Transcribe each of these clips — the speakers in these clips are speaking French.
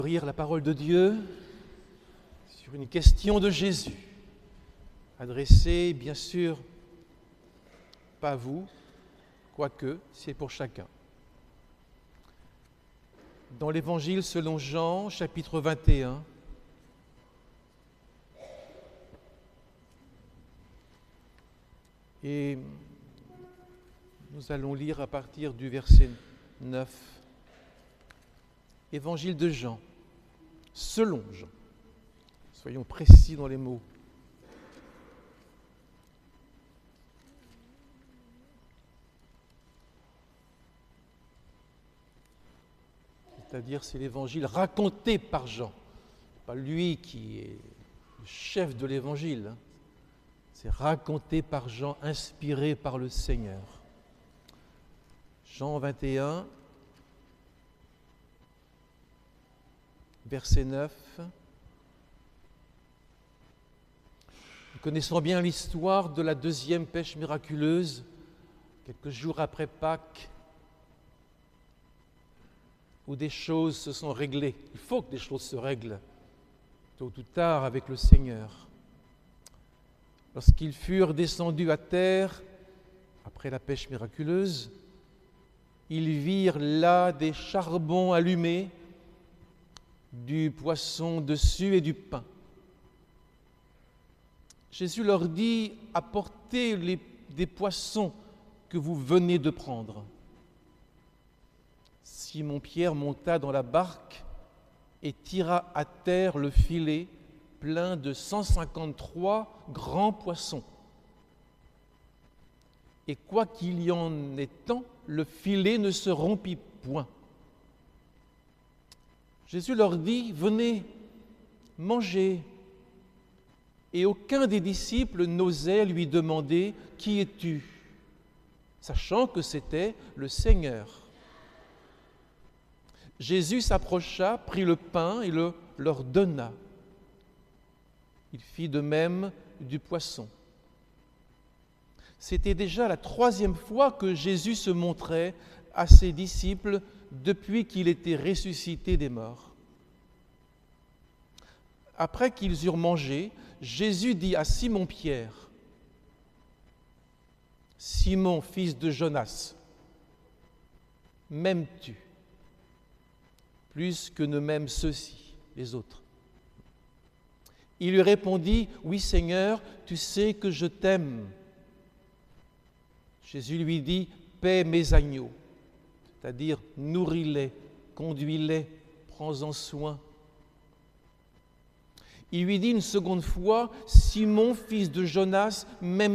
Lire la parole de Dieu sur une question de Jésus, adressée bien sûr pas à vous, quoique c'est pour chacun. Dans l'Évangile selon Jean, chapitre 21, et nous allons lire à partir du verset 9. Évangile de Jean, selon Jean. Soyons précis dans les mots. C'est-à-dire, c'est l'évangile raconté par Jean. Pas lui qui est le chef de l'évangile. C'est raconté par Jean, inspiré par le Seigneur. Jean 21, verset 9. Nous connaissons bien l'histoire de la deuxième pêche miraculeuse, quelques jours après Pâques, où des choses se sont réglées. Il faut que des choses se règlent, tôt ou tard, avec le Seigneur. Lorsqu'ils furent descendus à terre, après la pêche miraculeuse, ils virent là des charbons allumés, du poisson dessus et du pain. Jésus leur dit, apportez des poissons que vous venez de prendre. Simon-Pierre monta dans la barque et tira à terre le filet plein de 153 grands poissons. Et quoi qu'il y en ait tant, le filet ne se rompit point. Jésus leur dit, venez, mangez. Et aucun des disciples n'osait lui demander, qui es-tu ? Sachant que c'était le Seigneur. Jésus s'approcha, prit le pain et le leur donna. Il fit de même du poisson. C'était déjà la troisième fois que Jésus se montrait à ses disciples depuis qu'il était ressuscité des morts. Après qu'ils eurent mangé, Jésus dit à Simon-Pierre, « Simon, fils de Jonas, m'aimes-tu plus que ne m'aiment ceux-ci, les autres ?» Il lui répondit, « Oui, Seigneur, tu sais que je t'aime. » Jésus lui dit, « Paie mes agneaux, c'est-à-dire nourris-les, conduis-les, prends-en soin. » Il lui dit une seconde fois, « Simon, fils de Jonas, m'aimes-tu »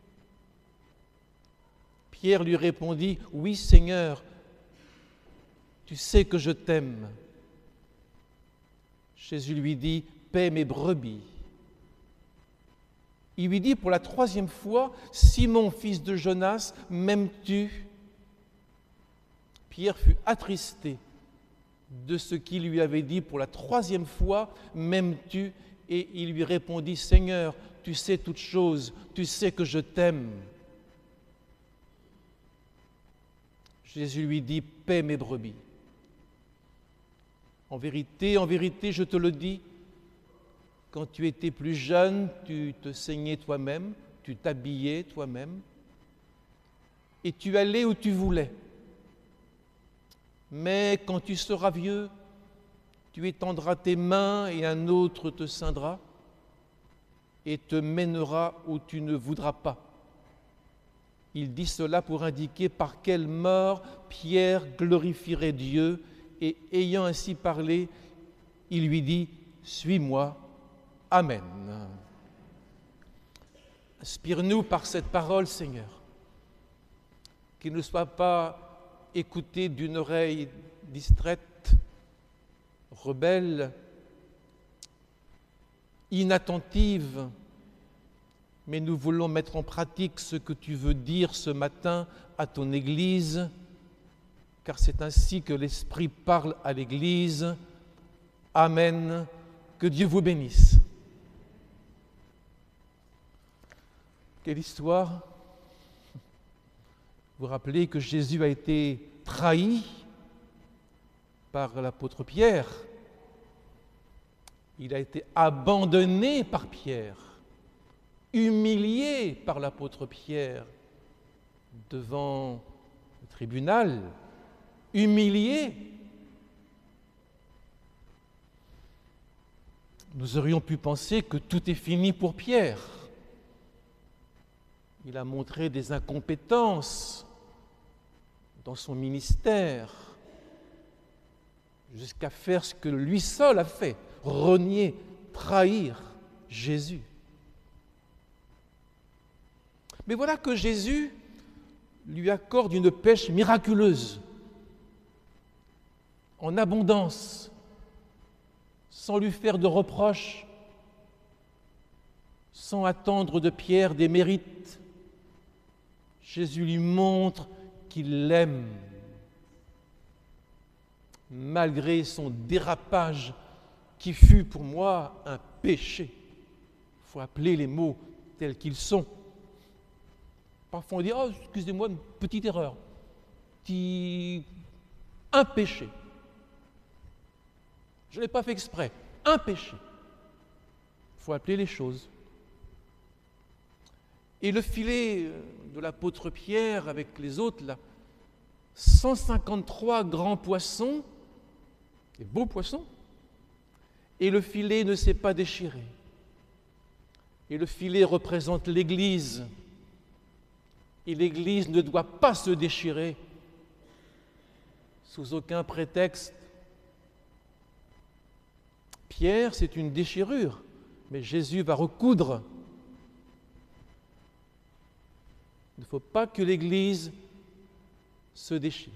Pierre lui répondit, « Oui, Seigneur, tu sais que je t'aime. » Jésus lui dit, « Paie mes brebis. » Il lui dit pour la troisième fois, « Simon, fils de Jonas, m'aimes-tu » Pierre fut attristé de ce qu'il lui avait dit pour la troisième fois, « M'aimes-tu » Et il lui répondit, « Seigneur, tu sais toutes choses, tu sais que je t'aime. » Jésus lui dit, « Paie mes brebis. » En vérité, je te le dis, quand tu étais plus jeune, tu te ceignais toi-même, tu t'habillais toi-même, et tu allais où tu voulais. Mais quand tu seras vieux, tu étendras tes mains et un autre te ceindra et te mènera où tu ne voudras pas. Il dit cela pour indiquer par quelle mort Pierre glorifierait Dieu, et ayant ainsi parlé, il lui dit « Suis-moi. Amen. » Inspire-nous par cette parole, Seigneur, qu'il ne soit pas écouté d'une oreille distraite, rebelle, inattentive, mais nous voulons mettre en pratique ce que tu veux dire ce matin à ton Église, car c'est ainsi que l'Esprit parle à l'Église. Amen. Que Dieu vous bénisse. Quelle histoire! Vous rappelez que Jésus a été trahi, par l'apôtre Pierre. Il a été abandonné par Pierre, humilié par l'apôtre Pierre devant le tribunal, humilié. Nous aurions pu penser que tout est fini pour Pierre. Il a montré des incompétences dans son ministère, jusqu'à faire ce que lui seul a fait, renier, trahir Jésus. Mais voilà que Jésus lui accorde une pêche miraculeuse, en abondance, sans lui faire de reproches, sans attendre de Pierre des mérites. Jésus lui montre qu'il l'aime, malgré son dérapage qui fut pour moi un péché. Il faut appeler les mots tels qu'ils sont. Parfois on dit « Oh, excusez-moi, une petite erreur. Un péché. Je ne l'ai pas fait exprès. Un péché. » Il faut appeler les choses. Et le filet de l'apôtre Pierre avec les autres, là, 153 grands poissons, des beaux poissons, et le filet ne s'est pas déchiré. Et le filet représente l'Église. Et l'Église ne doit pas se déchirer sous aucun prétexte. Pierre, c'est une déchirure, mais Jésus va recoudre. Il ne faut pas que l'Église se déchire.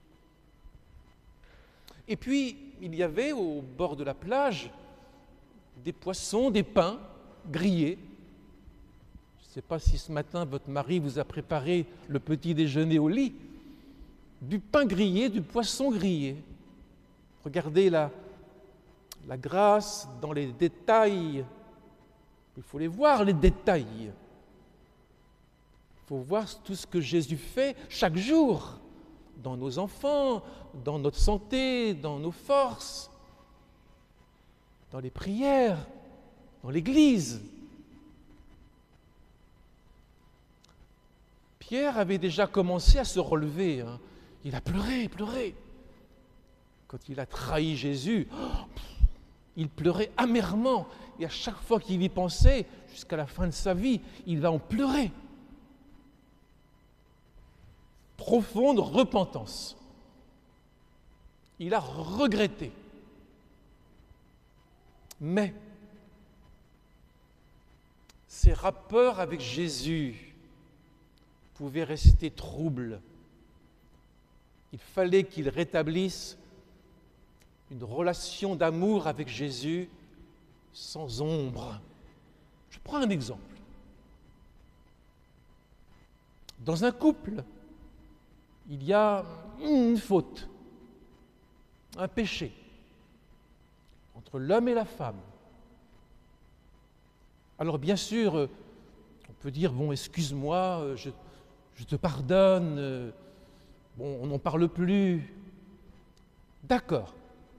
Et puis, il y avait au bord de la plage des poissons, des pains grillés. Je ne sais pas si ce matin votre mari vous a préparé le petit déjeuner au lit. Du pain grillé, du poisson grillé. Regardez la grâce dans les détails. Il faut les voir, les détails. Il faut voir tout ce que Jésus fait chaque jour, dans nos enfants, dans notre santé, dans nos forces, dans les prières, dans l'Église. Pierre avait déjà commencé à se relever. Il a pleuré. Quand il a trahi Jésus, il pleurait amèrement. Et à chaque fois qu'il y pensait, jusqu'à la fin de sa vie, il va en pleurer. Profonde repentance. Il a regretté. Mais ses rapports avec Jésus pouvaient rester troubles. Il fallait qu'il rétablisse une relation d'amour avec Jésus sans ombre. Je prends un exemple. Dans un couple, il y a une faute, un péché entre l'homme et la femme. Alors bien sûr, on peut dire, bon, excuse-moi, je te pardonne, bon, on n'en parle plus. D'accord.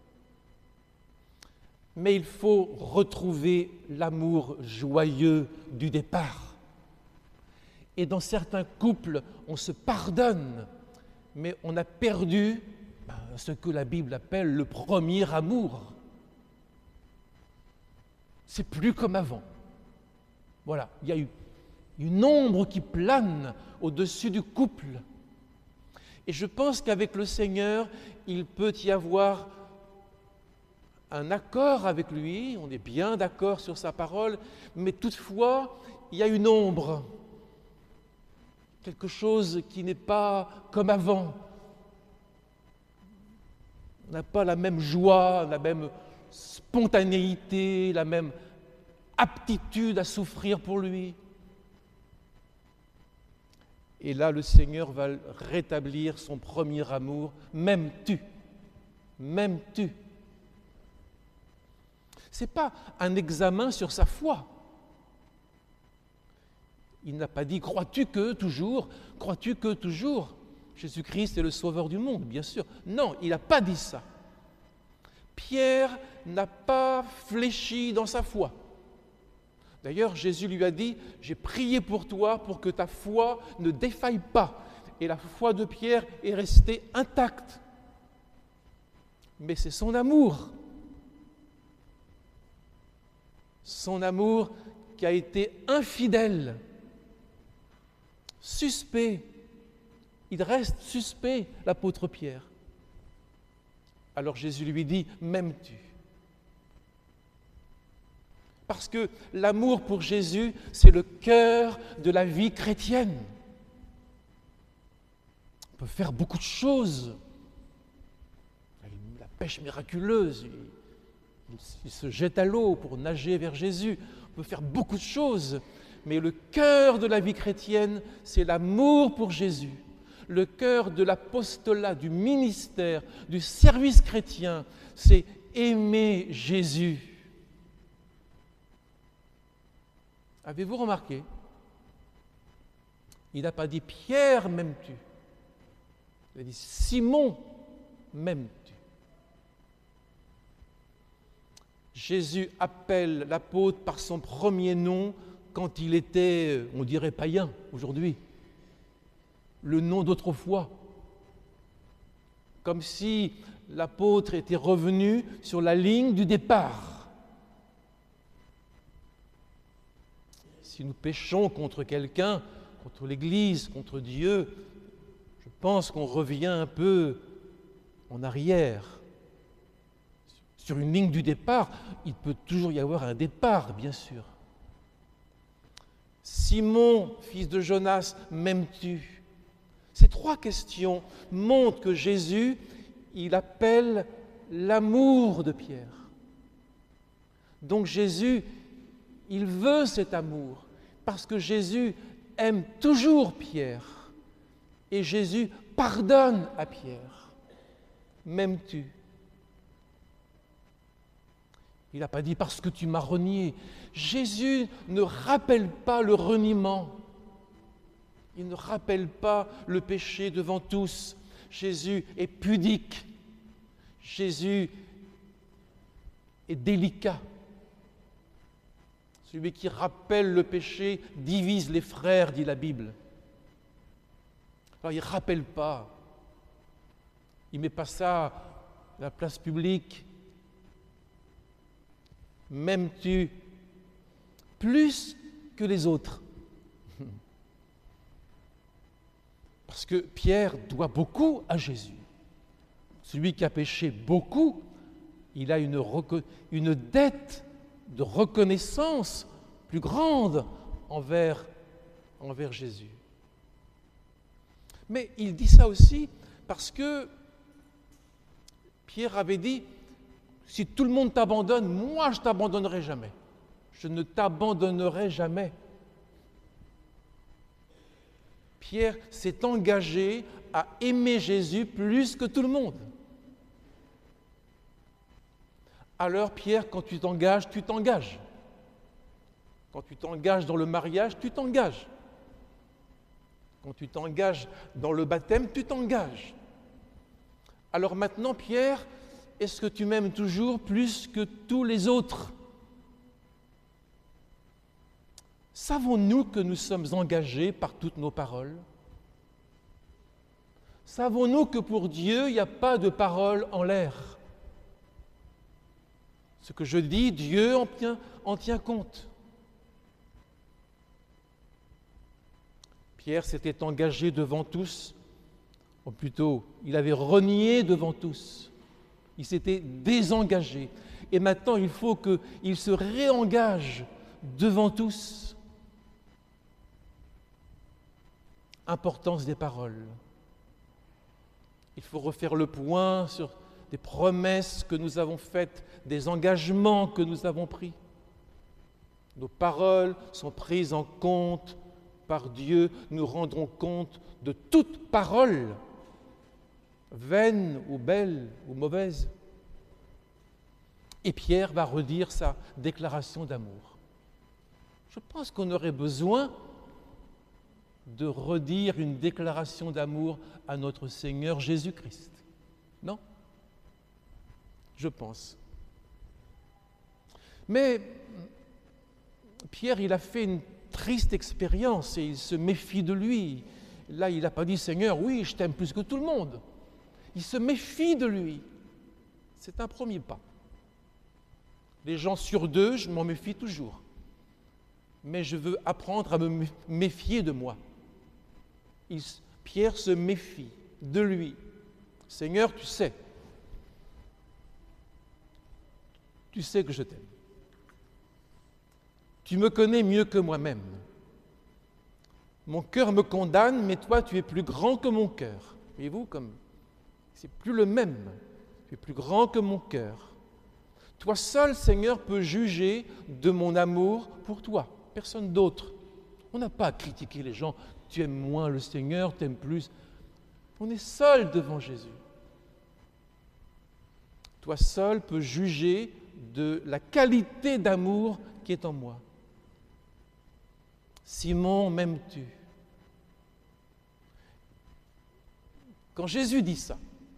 Mais il faut retrouver l'amour joyeux du départ. Et dans certains couples, on se pardonne, mais on a perdu ce que la Bible appelle le premier amour. C'est plus comme avant. Voilà, il y a eu une ombre qui plane au-dessus du couple. Et je pense qu'avec le Seigneur, il peut y avoir un accord avec lui, on est bien d'accord sur sa parole, mais toutefois, il y a une ombre, quelque chose qui n'est pas comme avant. On n'a pas la même joie, la même spontanéité, la même aptitude à souffrir pour lui. Et là, le Seigneur va rétablir son premier amour. M'aimes-tu ? M'aimes-tu ? Ce n'est pas un examen sur sa foi. Il n'a pas dit « Crois-tu que toujours ? Crois-tu que toujours ? Jésus-Christ est le sauveur du monde, bien sûr. » Non, il n'a pas dit ça. Pierre n'a pas fléchi dans sa foi. D'ailleurs, Jésus lui a dit, « J'ai prié pour toi pour que ta foi ne défaille pas. » Et la foi de Pierre est restée intacte. Mais c'est son amour qui a été infidèle, suspect. Il reste suspect, l'apôtre Pierre. Alors Jésus lui dit, « M'aimes-tu » ? Parce que l'amour pour Jésus, c'est le cœur de la vie chrétienne. On peut faire beaucoup de choses. La pêche miraculeuse, il se jette à l'eau pour nager vers Jésus. On peut faire beaucoup de choses, mais le cœur de la vie chrétienne, c'est l'amour pour Jésus. Le cœur de l'apostolat, du ministère, du service chrétien, c'est aimer Jésus. Avez-vous remarqué? Il n'a pas dit « Pierre, m'aimes-tu » ? Il a dit « Simon, m'aimes-tu » ? Jésus appelle l'apôtre par son premier nom quand il était, on dirait, païen aujourd'hui. Le nom d'autrefois. Comme si l'apôtre était revenu sur la ligne du départ. Si nous péchons contre quelqu'un, contre l'Église, contre Dieu, je pense qu'on revient un peu en arrière. Sur une ligne du départ, il peut toujours y avoir un départ, bien sûr. Simon, fils de Jonas, m'aimes-tu ? Ces trois questions montrent que Jésus, il appelle l'amour de Pierre. Donc Jésus, il veut cet amour, parce que Jésus aime toujours Pierre. Et Jésus pardonne à Pierre. M'aimes-tu ? Il n'a pas dit parce que tu m'as renié. Jésus ne rappelle pas le reniement. Il ne rappelle pas le péché devant tous. Jésus est pudique. Jésus est délicat. Celui qui rappelle le péché divise les frères, dit la Bible. Alors il ne rappelle pas. Il ne met pas ça à la place publique. M'aimes-tu plus que les autres? Parce que Pierre doit beaucoup à Jésus. Celui qui a péché beaucoup, il a une dette de reconnaissance plus grande envers Jésus. Mais il dit ça aussi parce que Pierre avait dit, si tout le monde t'abandonne, moi je ne t'abandonnerai jamais. Je ne t'abandonnerai jamais. Pierre s'est engagé à aimer Jésus plus que tout le monde. Alors Pierre, quand tu t'engages, tu t'engages. Quand tu t'engages dans le mariage, tu t'engages. Quand tu t'engages dans le baptême, tu t'engages. Alors maintenant, Pierre, est-ce que tu m'aimes toujours plus que tous les autres? Savons-nous que nous sommes engagés par toutes nos paroles? Savons-nous que pour Dieu, il n'y a pas de parole en l'air? Ce que je dis, Dieu en tient compte. Pierre s'était engagé devant tous, ou plutôt, il avait renié devant tous. Il s'était désengagé. Et maintenant, il faut qu'il se réengage devant tous. Importance des paroles. Il faut refaire le point sur des promesses que nous avons faites, des engagements que nous avons pris. Nos paroles sont prises en compte par Dieu. Nous rendrons compte de toute parole, vaine ou belle ou mauvaise. Et Pierre va redire sa déclaration d'amour. Je pense qu'on aurait besoin de redire une déclaration d'amour à notre Seigneur Jésus-Christ. Non? je pense. Mais Pierre, il a fait une triste expérience et il se méfie de lui. Là, il n'a pas dit « Seigneur, oui, je t'aime plus que tout le monde ». Il se méfie de lui. C'est un premier pas. Les gens sur deux, je m'en méfie toujours. Mais je veux apprendre à me méfier de moi. Pierre se méfie de lui. Seigneur, tu sais que je t'aime. Tu me connais mieux que moi-même. Mon cœur me condamne, mais toi, tu es plus grand que mon cœur. Voyez-vous, comme c'est plus le même. Tu es plus grand que mon cœur. Toi seul, Seigneur, peux juger de mon amour pour toi. Personne d'autre. On n'a pas à critiquer les gens. Tu aimes moins le Seigneur, tu aimes plus. On est seul devant Jésus. Toi seul peux juger de la qualité d'amour qui est en moi. Simon, m'aimes-tu? Quand Jésus dit ça,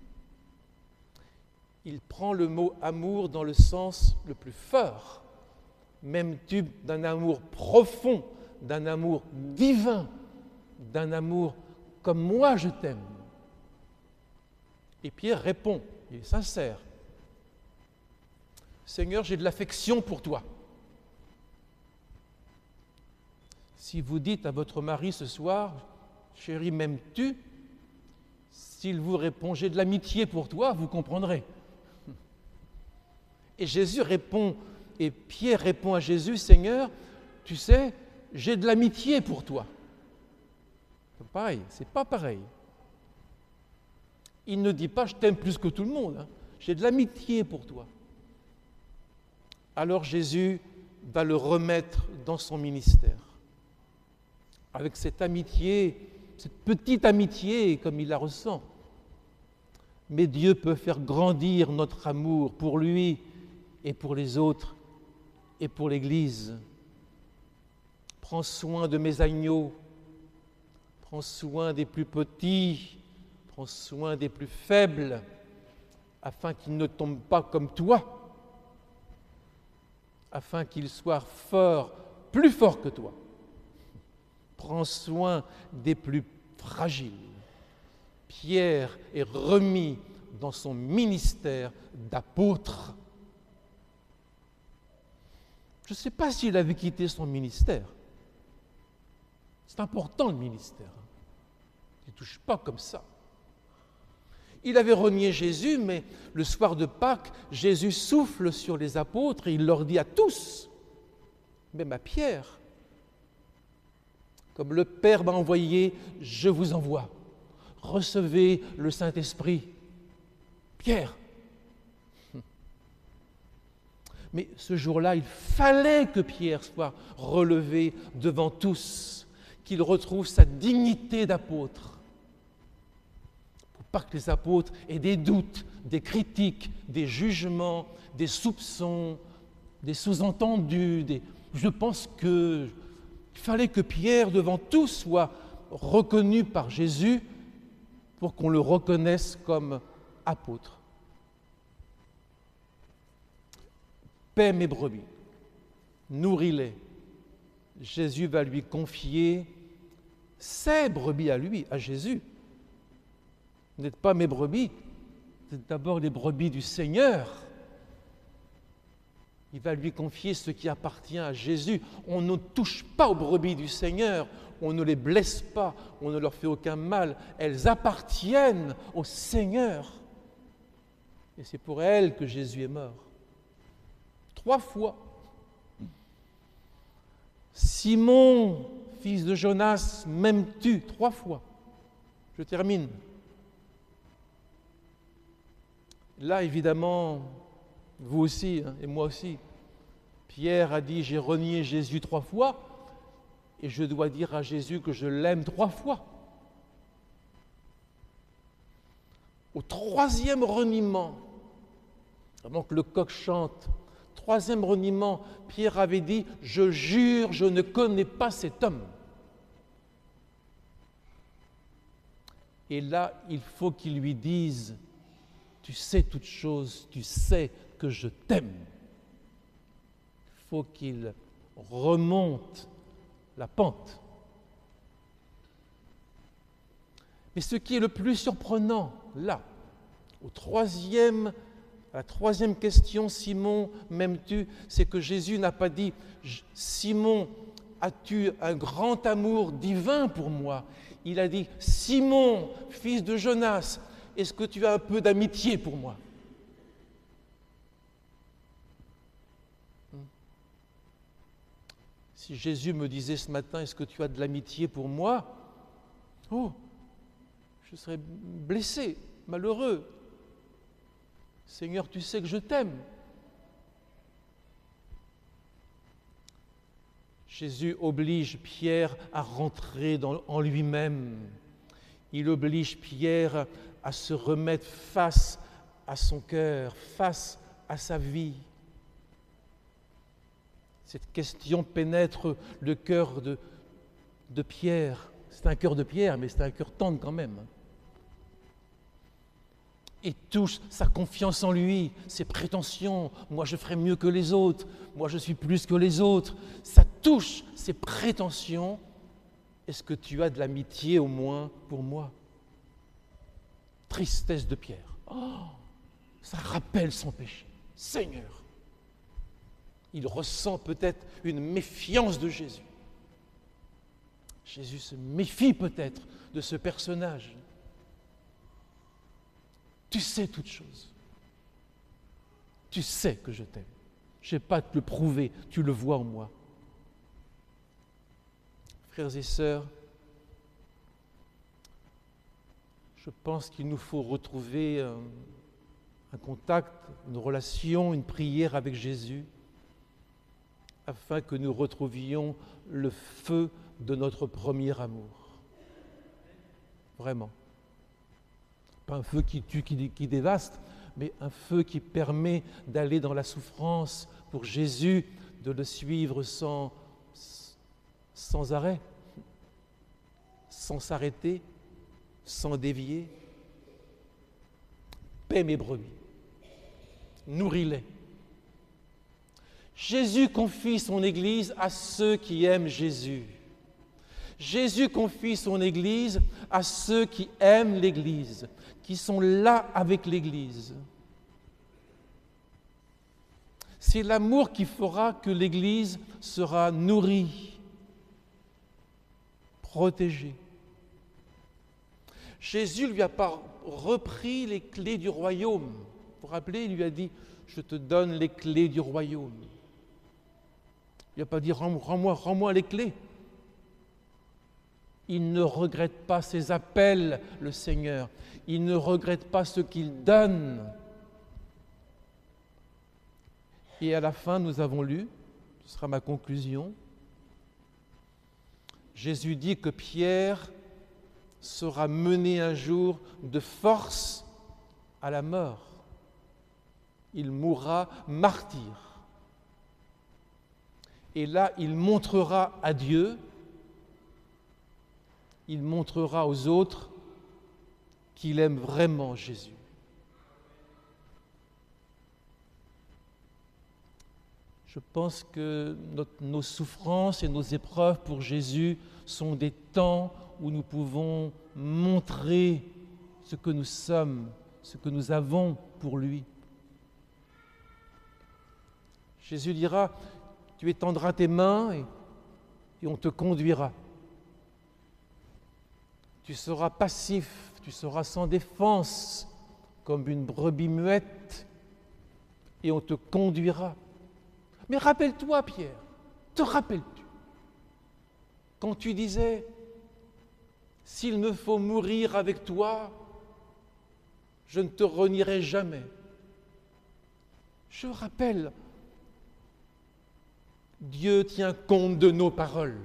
il prend le mot amour dans le sens le plus fort. M'aimes-tu d'un amour profond, d'un amour divin, d'un amour comme moi je t'aime? Et Pierre répond, il est sincère. Seigneur, j'ai de l'affection pour toi. Si vous dites à votre mari ce soir, chérie, m'aimes-tu? S'il vous répond, j'ai de l'amitié pour toi, vous comprendrez. Et Jésus répond, et Pierre répond à Jésus, Seigneur, tu sais, j'ai de l'amitié pour toi. C'est pareil, c'est pas pareil. Il ne dit pas, je t'aime plus que tout le monde, hein. J'ai de l'amitié pour toi. Alors Jésus va le remettre dans son ministère. Avec cette amitié, cette petite amitié comme il la ressent. Mais Dieu peut faire grandir notre amour pour lui et pour les autres et pour l'Église. Prends soin de mes agneaux, prends soin des plus petits, prends soin des plus faibles, afin qu'ils ne tombent pas comme toi, afin qu'ils soient forts, plus forts que toi. Prends soin des plus fragiles. Pierre est remis dans son ministère d'apôtre. Je ne sais pas s'il avait quitté son ministère. C'est important le ministère. Il ne touche pas comme ça. Il avait renié Jésus, mais le soir de Pâques, Jésus souffle sur les apôtres et il leur dit à tous, même à Pierre, comme le Père m'a envoyé, je vous envoie. Recevez le Saint-Esprit. Pierre. Mais ce jour-là, il fallait que Pierre soit relevé devant tous, qu'il retrouve sa dignité d'apôtre. Pour pas que les apôtres aient des doutes, des critiques, des jugements, des soupçons, des sous-entendus. Je pense qu'il fallait que Pierre, devant tous, soit reconnu par Jésus pour qu'on le reconnaisse comme apôtre. Paie mes brebis, nourris-les. Jésus va lui confier ses brebis à lui, à Jésus. Vous n'êtes pas mes brebis, vous êtes d'abord les brebis du Seigneur. Il va lui confier ce qui appartient à Jésus. On ne touche pas aux brebis du Seigneur, on ne les blesse pas, on ne leur fait aucun mal. Elles appartiennent au Seigneur. Et c'est pour elles que Jésus est mort. 3 fois. Simon, fils de Jonas, m'aimes-tu? 3 fois. Je termine. Là, évidemment, vous aussi, et moi aussi, Pierre a dit, j'ai renié Jésus 3 fois, et je dois dire à Jésus que je l'aime 3 fois. Au 3e reniement, avant que le coq chante, 3e reniement, Pierre avait dit, je jure, je ne connais pas cet homme. Et là, il faut qu'il lui dise, tu sais toutes choses, tu sais que je t'aime. Il faut qu'il remonte la pente. Mais ce qui est le plus surprenant, là, à la troisième question, Simon, m'aimes-tu? C'est que Jésus n'a pas dit, Simon, as-tu un grand amour divin pour moi? Il a dit, Simon, fils de Jonas, est-ce que tu as un peu d'amitié pour moi? Si Jésus me disait ce matin, est-ce que tu as de l'amitié pour moi? Oh, je serais blessé, malheureux. Seigneur, tu sais que je t'aime. Jésus oblige Pierre à rentrer en lui-même. Il oblige Pierre à se remettre face à son cœur, face à sa vie. Cette question pénètre le cœur de Pierre. C'est un cœur de Pierre, mais c'est un cœur tendre quand même. Et touche sa confiance en lui, ses prétentions. Moi, je ferai mieux que les autres. Moi, je suis plus que les autres. Ça touche ses prétentions. Est-ce que tu as de l'amitié au moins pour moi? Tristesse de Pierre. Oh, ça rappelle son péché. Seigneur, il ressent peut-être une méfiance de Jésus. Jésus se méfie peut-être de ce personnage. Tu sais toutes choses. Tu sais que je t'aime. Je n'ai pas à te le prouver, tu le vois en moi. Frères et sœurs, je pense qu'il nous faut retrouver un contact, une relation, une prière avec Jésus, afin que nous retrouvions le feu de notre premier amour. Vraiment. Pas un feu qui tue, qui dévaste, mais un feu qui permet d'aller dans la souffrance pour Jésus, de le suivre sans arrêt, sans s'arrêter, sans dévier. Paie mes brebis, nourris-les. Jésus confie son Église à ceux qui aiment Jésus. Jésus confie son Église à ceux qui aiment l'Église, qui sont là avec l'Église. C'est l'amour qui fera que l'Église sera nourrie, protégée. Jésus ne lui a pas repris les clés du royaume. Vous vous rappelez, il lui a dit, je te donne les clés du royaume. Il n'a pas dit, rends-moi les clés. Il ne regrette pas ses appels, le Seigneur. Il ne regrette pas ce qu'il donne. Et à la fin, nous avons lu, ce sera ma conclusion, Jésus dit que Pierre sera mené un jour de force à la mort. Il mourra martyr. Et là, il montrera à Dieu, il montrera aux autres qu'il aime vraiment Jésus. Je pense que nos souffrances et nos épreuves pour Jésus sont des temps où nous pouvons montrer ce que nous sommes, ce que nous avons pour lui. Jésus dira, tu étendras tes mains et on te conduira. Tu seras passif, tu seras sans défense, comme une brebis muette, et on te conduira. Mais rappelle-toi, Pierre, te rappelles-tu, quand tu disais, s'il me faut mourir avec toi, je ne te renierai jamais. Je rappelle, Dieu tient compte de nos paroles.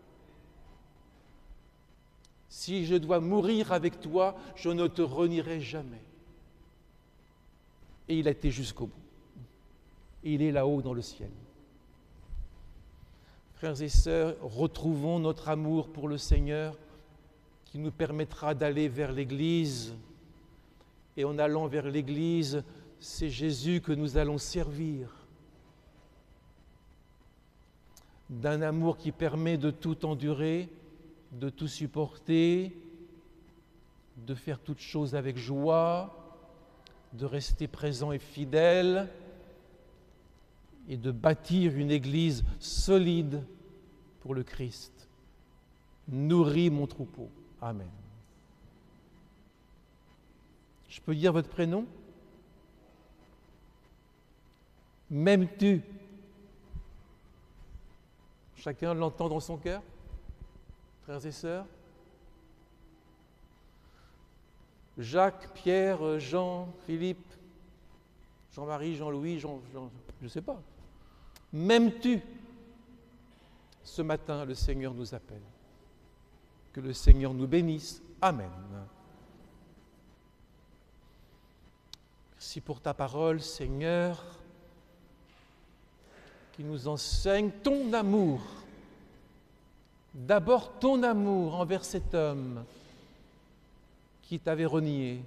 Si je dois mourir avec toi, je ne te renierai jamais. Et il a été jusqu'au bout. Et il est là-haut dans le ciel. Frères et sœurs, retrouvons notre amour pour le Seigneur qui nous permettra d'aller vers l'Église et en allant vers l'Église, c'est Jésus que nous allons servir. D'un amour qui permet de tout endurer, de tout supporter, de faire toutes choses avec joie, de rester présent et fidèle, et de bâtir une Église solide pour le Christ. Nourris mon troupeau. Amen. Je peux dire votre prénom? M'aimes-tu? Chacun l'entend dans son cœur, frères et sœurs. Jacques, Pierre, Jean, Philippe, Jean-Marie, Jean-Louis, je ne sais pas. M'aimes-tu? Ce matin, le Seigneur nous appelle. Que le Seigneur nous bénisse. Amen. Merci pour ta parole, Seigneur, qui nous enseigne ton amour. D'abord ton amour envers cet homme qui t'avait renié.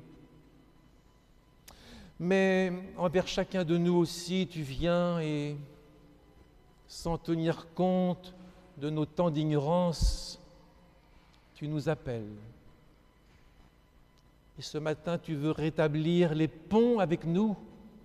Mais envers chacun de nous aussi, tu viens et, sans tenir compte de nos temps d'ignorance, tu nous appelles. Et ce matin, tu veux rétablir les ponts avec nous.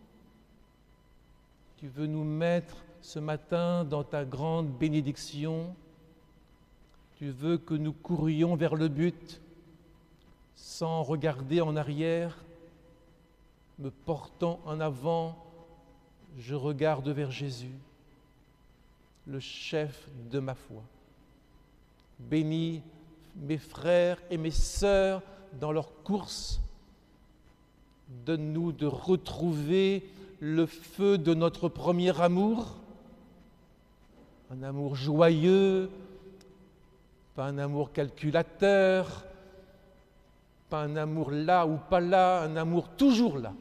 Tu veux nous mettre ce matin dans ta grande bénédiction. Tu veux que nous courions vers le but sans regarder en arrière, me portant en avant, je regarde vers Jésus, le chef de ma foi. Bénis mes frères et mes sœurs dans leur course. Donne-nous de retrouver le feu de notre premier amour, un amour joyeux, pas un amour calculateur, pas un amour là ou pas là, un amour toujours là.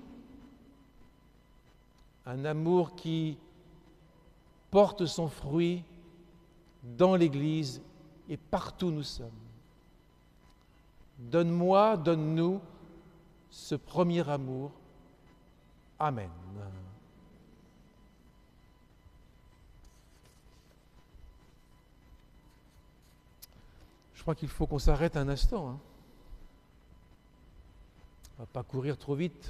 Un amour qui porte son fruit dans l'Église et partout où nous sommes. Donne-moi, donne-nous ce premier amour. Amen. Je crois qu'il faut qu'on s'arrête un instant. On ne va pas courir trop vite.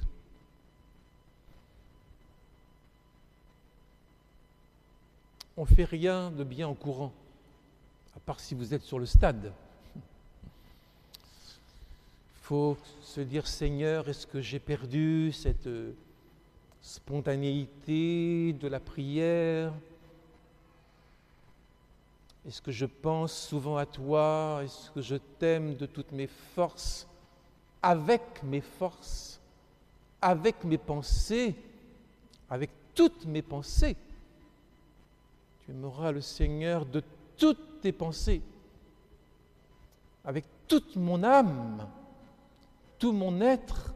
On ne fait rien de bien en courant, à part si vous êtes sur le stade. Il faut se dire, Seigneur, est-ce que j'ai perdu cette spontanéité de la prière? Est-ce que je pense souvent à toi? Est-ce que je t'aime de toutes mes forces, avec mes forces, avec mes pensées, avec toutes mes pensées? Tu aimeras le Seigneur de toutes tes pensées, avec toute mon âme, tout mon être.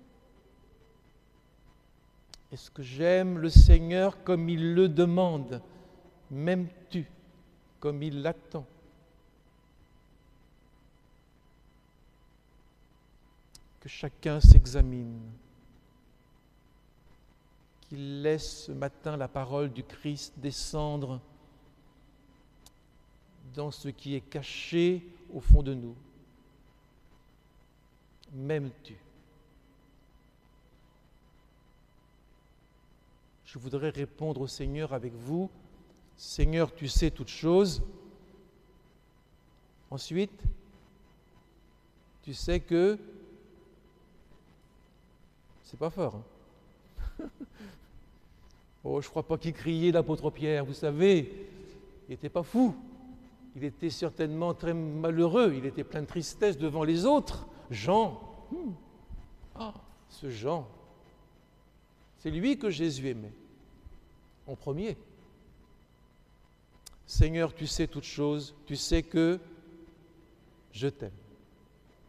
Est-ce que j'aime le Seigneur comme il le demande? M'aimes-tu comme il l'attend? Que chacun s'examine, qu'il laisse ce matin la parole du Christ descendre dans ce qui est caché au fond de nous. M'aimes-tu? Je voudrais répondre au Seigneur avec vous. Seigneur, tu sais toutes choses. Ensuite, tu sais que c'est pas fort. Oh, je ne crois pas qu'il criait l'apôtre Pierre, vous savez, il n'était pas fou. Il était certainement très malheureux, il était plein de tristesse devant les autres. Jean, ce Jean, c'est lui que Jésus aimait, en premier. Seigneur, tu sais toutes choses, tu sais que je t'aime.